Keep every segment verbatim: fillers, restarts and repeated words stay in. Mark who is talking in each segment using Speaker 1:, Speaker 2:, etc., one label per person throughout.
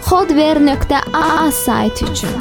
Speaker 1: Hardware nöqtə a sayt üçün.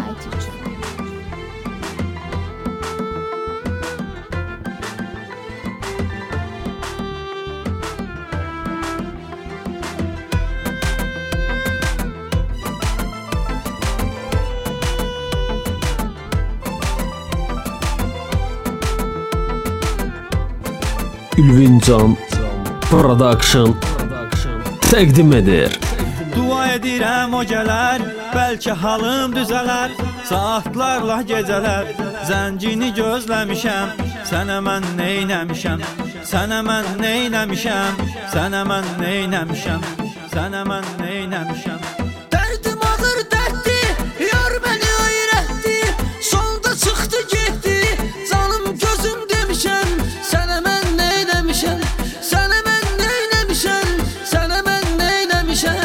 Speaker 2: Ülvincan Production təqdim edir.
Speaker 3: Dua edirəm o gələr, bəlkə halım düzələr. Saatlarla gecələr, zəncini gözləmişəm. Sənə mən neynəmişəm, sənə mən neynəmişəm, sənə mən neynəmişəm, sənə mən neynəmişəm.
Speaker 4: Dərdim ağır dərddi, yar məni öyrətdi. Solda çıxdı getdi, canım gözüm demişəm. Sənə mən neynəmişəm, sənə mən neynəmişəm, sənə mən neynəmişəm.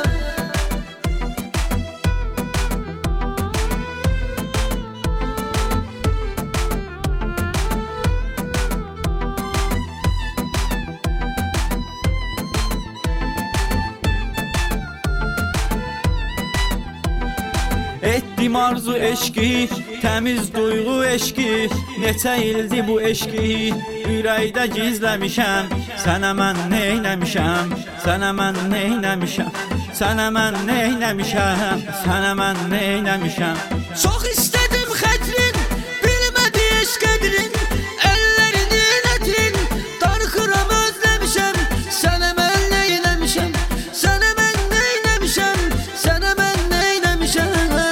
Speaker 3: Etdim arzu eşki, təmiz duyğu eşki. Neçə ildi bu eşki, ürəkdə gizləmişəm. Sənə mən neynəmişəm, sənə mən neynəmişəm, sənə mən neynəmişəm, sənə mən neynəmişəm.
Speaker 4: Çox istədim xətrin, bilmədi eşq edrin. Əllərinin ətrin, darıxıram özləmişəm. Sənə mən neynəmişəm, sənə mən neynəmişəm, sənə mən neynəmişəm.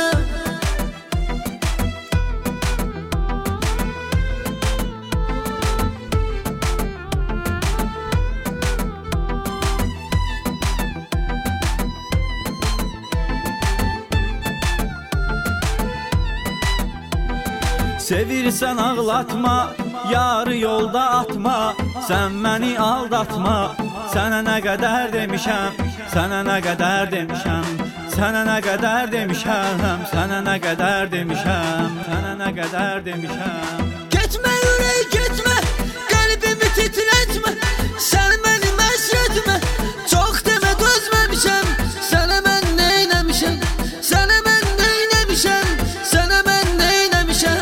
Speaker 3: Sevirsən ağlatma, yarı yolda atma. Sən məni aldatma, sənə nə qədər demişəm, sənə nə qədər demişəm, sənə nə qədər demişəm, sənə nə qədər demişəm, sənə nə qədər demişəm.
Speaker 4: Getmə ürək getmə, qəlbimi titrətmə. Sən məni məşq etmə, çox demə dözməmişəm. Sənə mən neynəmişəm, sənə mən neynəmişəm, sənə mən neynəmişəm.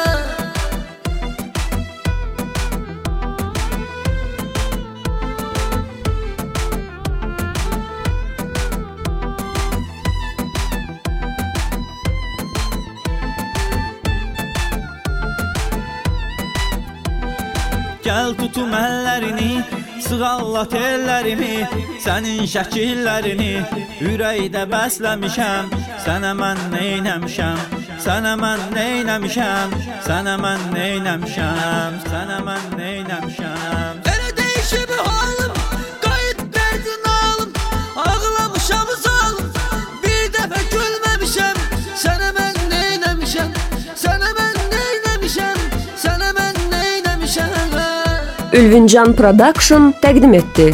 Speaker 3: Gəl tutum əllərini, sığallat ellərimi. Sənin şəkillərini ürəkdə bəsləmişəm. Sənə mən neynəmişəm, sənə mən neynəmişəm, sənə mən neynəmişəm, sənə mən neynəmişəm.
Speaker 4: Elə dəyişib halım, qayıt dərdin alım. Ağlamışam zalım, bir dəfə gülməmişəm. Sənə mən neynəmişəm, sənə mən neynəmişəm, sənə mən neynəmişəm.
Speaker 5: Ülvincan Production təqdim etdi.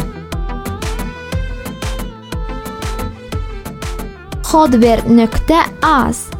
Speaker 1: Hardware nöqtə az